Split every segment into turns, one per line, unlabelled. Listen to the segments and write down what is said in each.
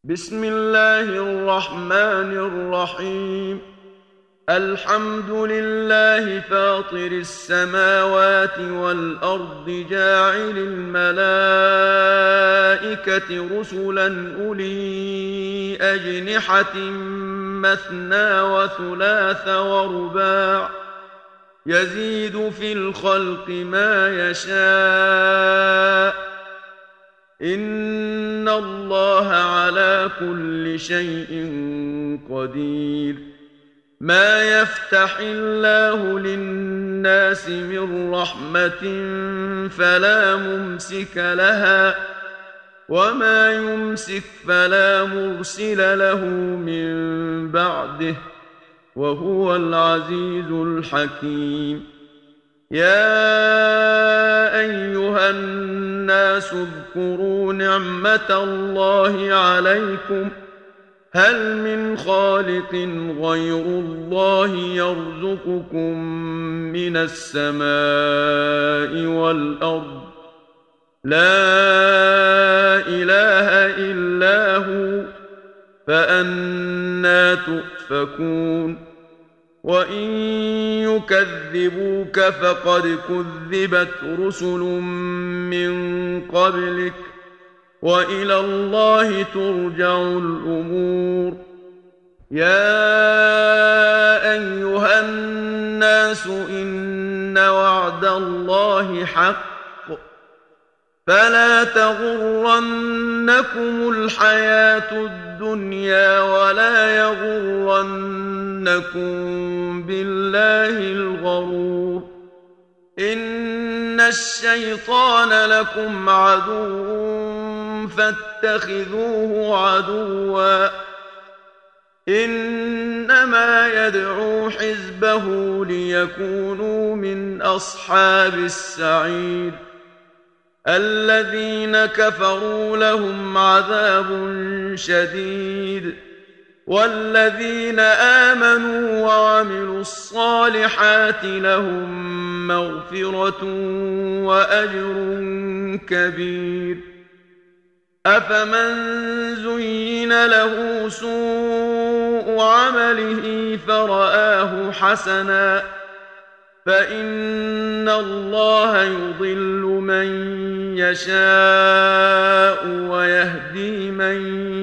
بسم الله الرحمن الرحيم. الحمد لله فاطر السماوات والأرض جاعل الملائكة رسلا أولي أجنحة مثنى وثلاث ورباع يزيد في الخلق ما يشاء إن الله على كل شيء قدير. ما يفتح الله للناس من رحمة فلا ممسك لها وما يمسك فلا مرسل له من بعده وهو العزيز الحكيم. يا أيها الناس اذكروا نعمة الله عليكم هل من خالق غير الله يرزقكم من السماء والأرض لا إله إلا هو فأنى تؤفكون. وإن يكذبوك فقد كذبت رسل من قبلك وإلى الله ترجع الأمور. يا أيها الناس إن وعد الله حق فلا تغرنكم الحياة الدنيا ولا يغرنكم بالله الغرور. إن الشيطان لكم عدو فاتخذوه عدوا إنما يدعو حزبه ليكونوا من أصحاب السعير. الذين كفروا لهم عذاب شديد والذين آمنوا وعملوا الصالحات لهم مغفرة وأجر كبير. أفمن زين له سوء عمله فرآه حسنا فإن الله يضل من يشاء ويهدي من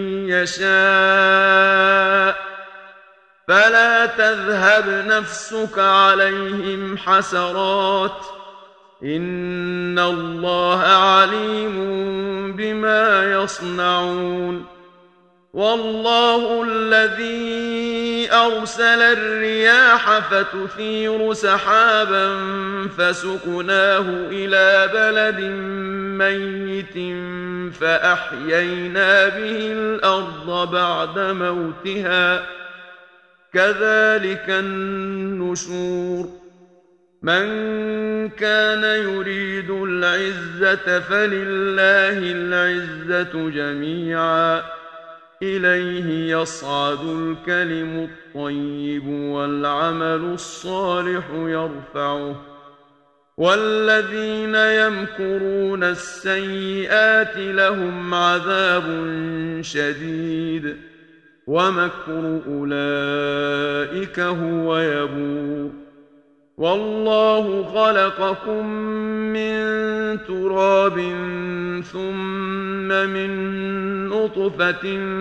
يشاء فلا تذهب نفسك عليهم حسرات إن الله عليم بما يصنعون. والله الذي أرسل الرياح فتثير سحابا فسقناه إلى بلد ميت فأحيينا به الأرض بعد موتها كذلك النشور. من كان يريد العزة فلله العزة جميعا إليه يصعد الكلم الطيب والعمل الصالح يرفعه والذين يمكرون السيئات لهم عذاب شديد ومكر أولئك هو يبور. والله خلقكم من تراب ثم من نطفة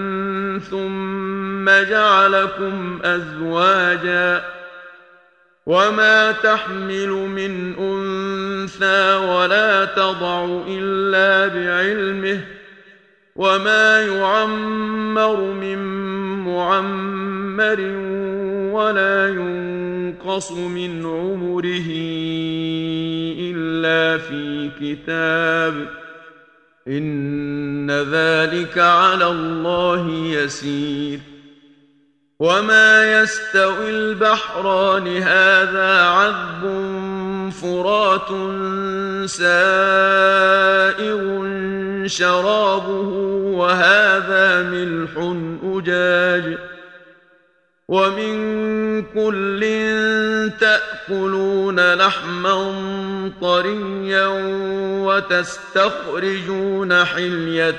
ثم جعلكم أزواجا وما تحمل من أنثى ولا تضع إلا بعلمه وما يعمر من معمر ولا ينقص من عمره إلا في كتاب إن ذلك على الله يسير. وما يستوي البحران هذا عذب فرات سائغ شرابه وهذا ملح أجاج ومن كل تأكلون لحما طريا وتستخرجون حلية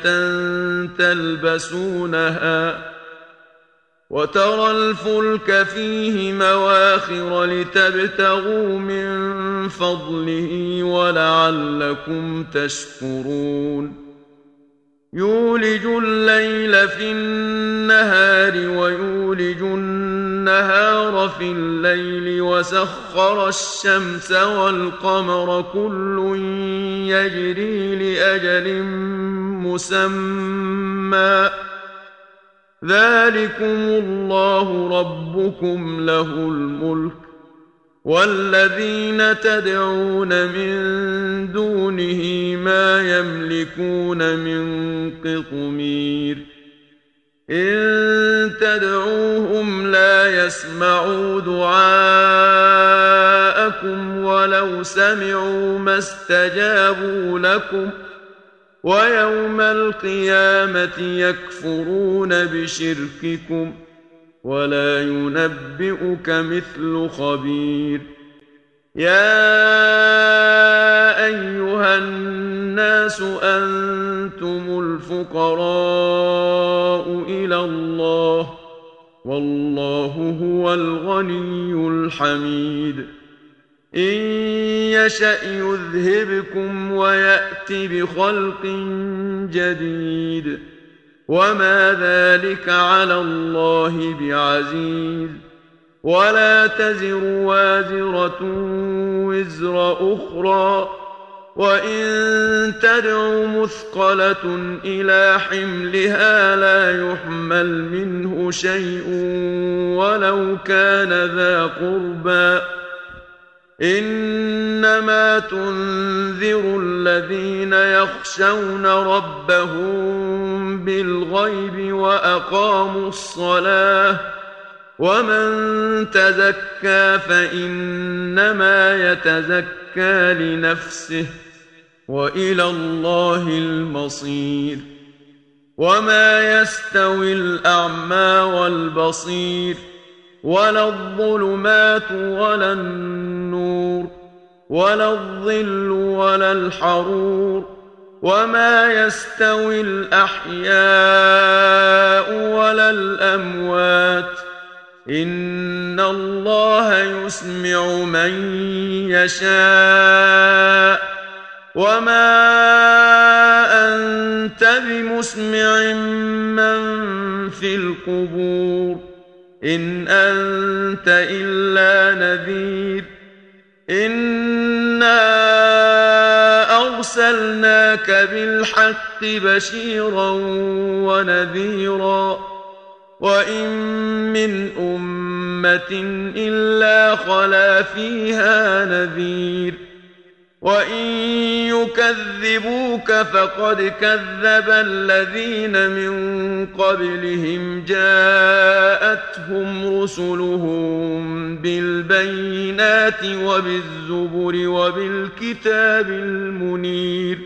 تلبسونها وترى الفلك فيه مواخر لتبتغوا من فضله ولعلكم تشكرون يولج الليل في النهار ويولج النهار في الليل وسخر الشمس والقمر كل يجري لأجل مسمى ذلكم الله ربكم له الملك والذين تدعون من دونه ما يملكون من قطمير إن تدعوهم لا يسمعوا دعاءكم ولو سمعوا ما استجابوا لكم ويوم القيامة يكفرون بشرككم ولا ينبئك مثل خبير يا أيها الناس أنتم الفقراء إلى الله والله هو الغني الحميد إن يشأ يذهبكم ويأت بخلق جديد وما ذلك على الله بعزيز ولا تزر وازرة وزر أخرى وإن تدع مثقلة إلى حملها لا يحمل منه شيء ولو كان ذا قربى إنما تنذر الذين يخشون ربهم بالغيب وأقاموا الصلاة ومن تزكى فإنما يتزكى لنفسه وإلى الله المصير وما يستوي الأعمى والبصير ولا الظلمات ولا النور ولا الظل ولا الحرور وما يستوي الأحياء ولا الأموات إن الله يسمع من يشاء وما أنت بمسمع من في القبور إن أنت إلا نذير إنا أرسلناك بالحق بشيرا ونذيرا وإن من أمة إلا خلا فيها نذير وإن يكذبوك فقد كذب الذين من قبلهم جاءتهم رسلهم بالبينات وبالزبر وبالكتاب المنير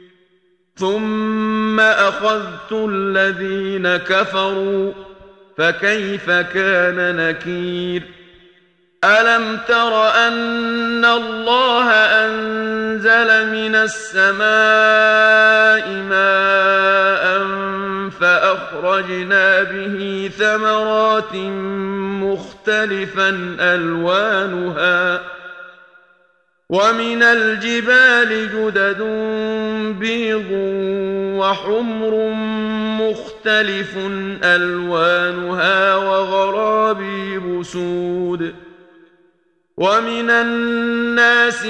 ثم أخذت الذين كفروا فكيف كان نكير ألم تر أن الله أنزل من السماء ماء فأخرجنا به ثمرات مختلفا ألوانها ومن الجبال جدد بيض وحمر مختلف ألوانها وغرابيب سود ومن الناس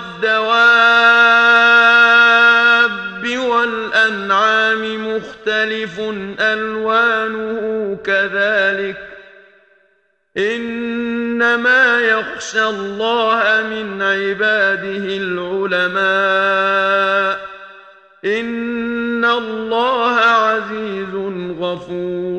والدواب والأنعام مختلف ألوانه كذلك إنما يخشى الله من عباده العلماء إن الله عزيز غفور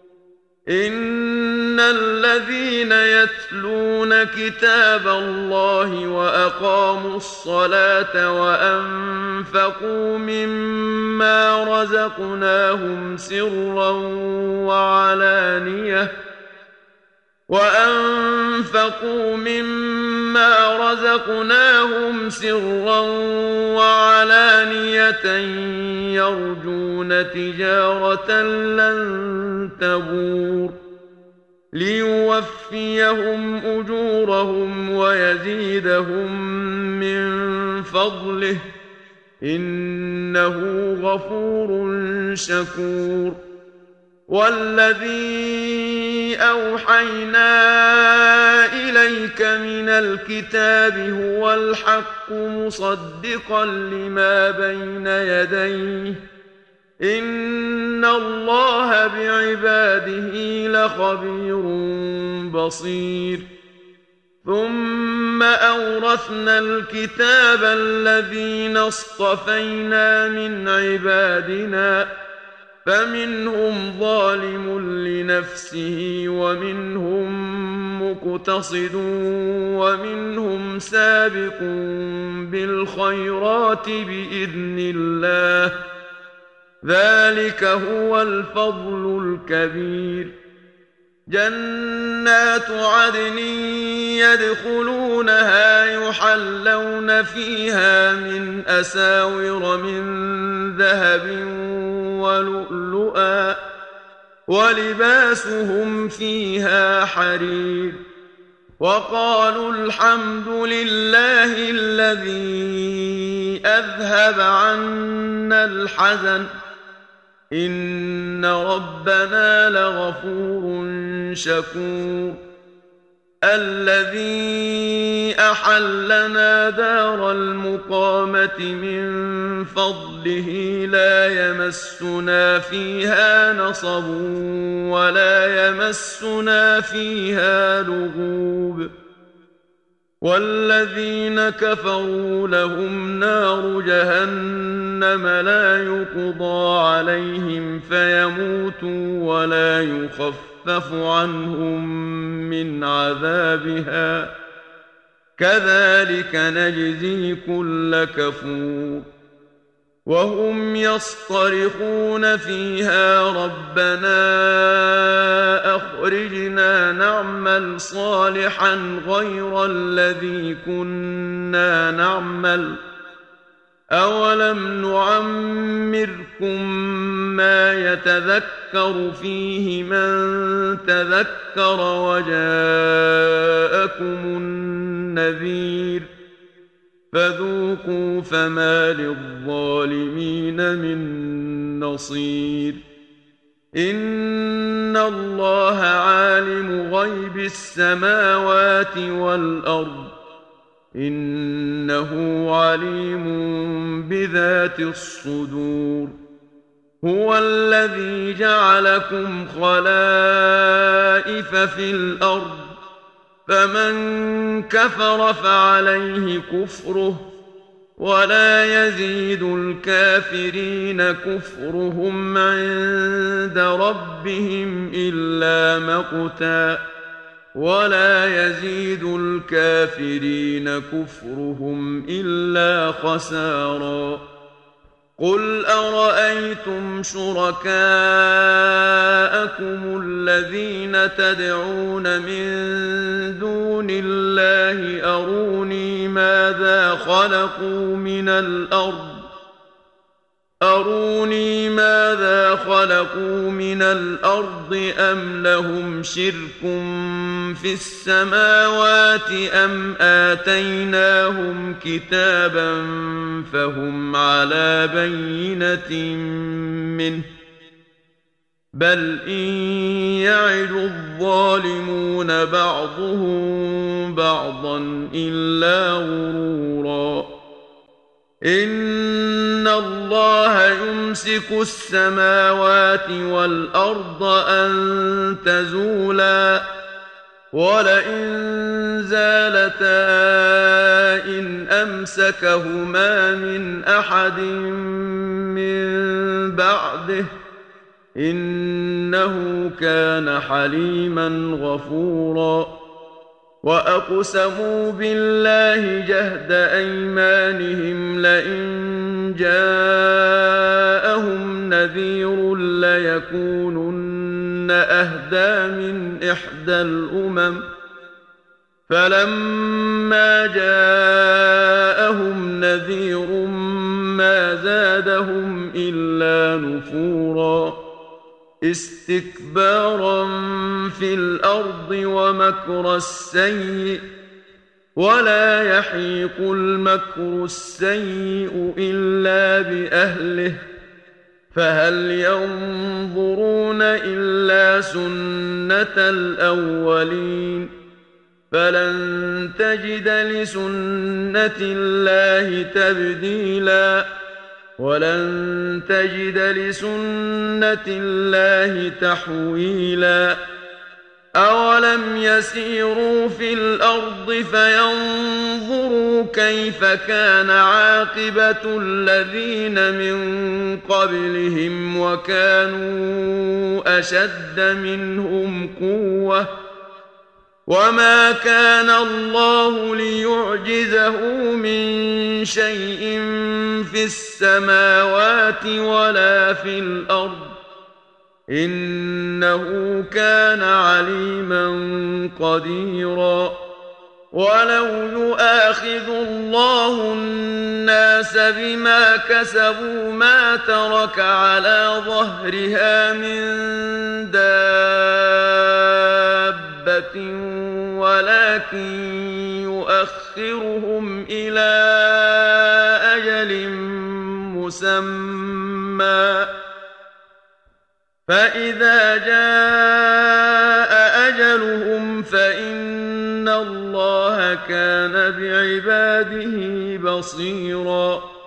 إن الذين يتلون كتاب الله وأقاموا الصلاة وأنفقوا مما رزقناهم سرا وعلانية وأنفقوا مما رزقناهم سرا وعلانية يرجون تجارة لن تبور ليوفيهم أجورهم ويزيدهم من فضله إنه غفور شكور والذي أوحينا إليك من الكتاب هو الحق مصدقا لما بين يديه إن الله بعباده لخبير بصير ثم أورثنا الكتاب الذين اصطفينا من عبادنا فمنهم ظالم لنفسه ومنهم مقتصد ومنهم سابق بالخيرات بإذن الله ذلك هو الفضل الكبير جنات عدن يدخلونها يحلون فيها من أساور من ذهب ولؤلؤا ولباسهم فيها حرير وقالوا الحمد لله الذي أذهب عنا الحزن إن ربنا لغفور شكور الذي أحلنا دار المقامة من فضله لا يمسنا فيها نصب ولا يمسنا فيها لغوب والذين كفروا لهم نار جهنم لا يقضى عليهم فيموتوا ولا يخفف عنهم من عذابها كذلك نجزي كل كفور وهم يصطرخون فيها ربنا أخرجنا نعمل صالحا غير الذي كنا نعمل أولم نعمركم ما يتذكر فيه من تذكر وجاءكم النذير فذوقوا فما للظالمين من نصير إن الله عالم غيب السماوات والأرض إنه عليم بذات الصدور هو الذي جعلكم خلائف في الأرض فمن كفر فعليه كفره ولا يزيد الكافرين كفرهم عند ربهم إلا مقتا ولا يزيد الكافرين كفرهم إلا خسارا قل أرأيتم شركاءكم الذين تدعون من دون الله أروني ماذا خلقوا من الأرض أم لهم شرك في السماوات أم آتيناهم كتابا فهم على بينة منه بل إن يعد الظالمون بعضهم بعضا إلا غرورا إن الله يمسك السماوات والأرض أن تزولا ولئن زالتا إن أمسكهما من أحد من بعده إنه كان حليما غفورا وأقسموا بالله جهد أيمانهم لئن جاءهم نذير ليكونن أهدى من إحدى الأمم فلما جاءهم نذير ما زادهم إلا نفورا استكبارا في الأرض ومكر السيء ولا يحيق المكر السيء إلا بأهله فهل ينظرون إلا سنة الأولين فلن تجد لسنة الله تبديلا ولن تجد لسنة الله تحويلا أولم يسيروا في الأرض فينظروا كيف كان عاقبة الذين من قبلهم وكانوا أشد منهم قوة وما كان الله ليعجزه من شيء في السماوات ولا في الأرض إنه كان عليما قديرا ولو يؤاخذ الله الناس بما كسبوا ما ترك على ظهرها من دابة ولكن يؤخرهم إلى أجل مسمى فإذا جاء أجلهم فإن الله كان بعباده بصيراً